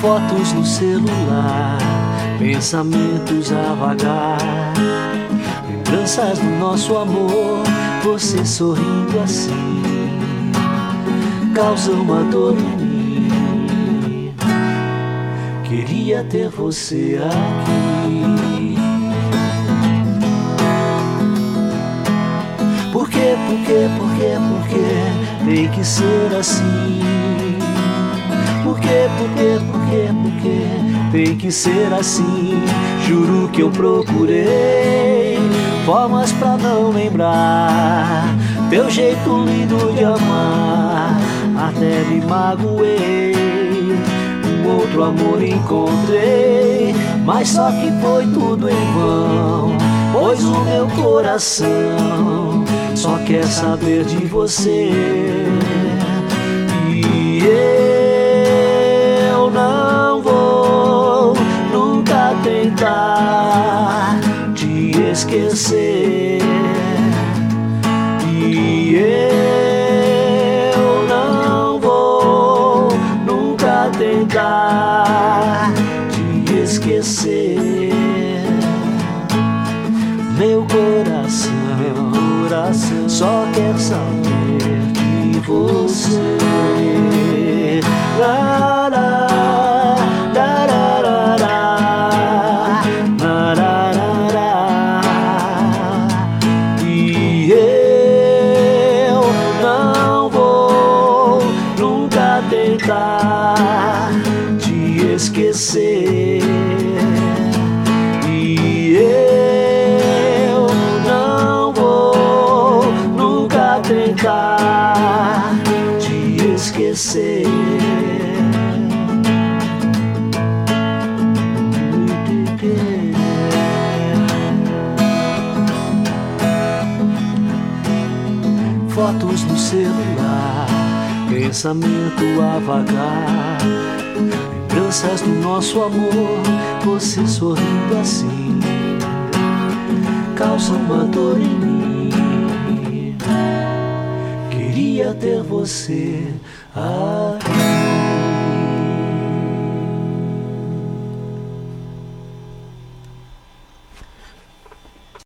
Fotos no celular, pensamentos a vagar, lembranças do nosso amor, você sorrindo assim, causa uma dor em mim. Queria ter você aqui. Por que tem que ser assim? Por que tem que ser assim? Juro que eu procurei formas pra não lembrar teu jeito lindo de amar. Até me magoei, um outro amor encontrei, mas só que foi tudo em vão, pois o meu coração só quer saber de você. E eu não vou nunca tentar te esquecer. E eu não vou nunca tentar te esquecer. Meu coração só quer saber de você. La, la, la, la, la, la, la, la, la. E eu não vou nunca tentar te esquecer. E eu não vou nunca tentar te esquecer. Fotos no celular, pensamento a vagar, lembranças do nosso amor, você sorrindo assim, causa uma dor em mim. Queria ter você aqui.